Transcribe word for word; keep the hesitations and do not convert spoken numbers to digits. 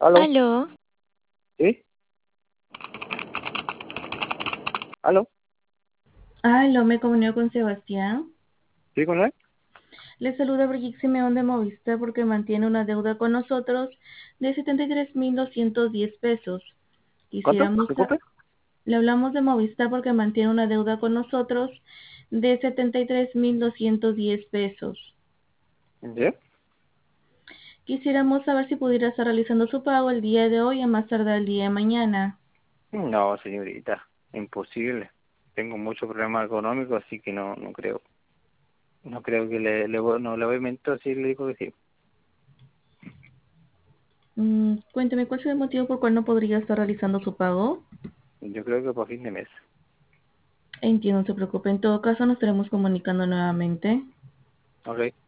¿Aló? Aló, ¿Sí? ¿Aló? Aló, me comunico con Sebastián. ¿Sí con él? Le saluda Brigitte Simeón de Movistar porque mantiene una deuda con nosotros de setenta y tres mil doscientos diez pesos. ¿Cuánto? Quisiéramos, sa- Disculpe. le hablamos de Movistar porque mantiene una deuda con nosotros de setenta y tres mil doscientos diez pesos. ¿Sí? Quisiéramos saber si pudiera estar realizando su pago el día de hoy a más tardar el día de mañana. No, señorita, imposible. Tengo muchos problemas económicos, así que no, no creo. No creo que le, le voy- no le voy a mentir si le digo que sí. Mm, cuénteme, ¿cuál es el motivo por cual no podría estar realizando su pago? Yo creo que por fin de mes. Entiendo, no se preocupe. En todo caso, nos estaremos comunicando nuevamente. Ok.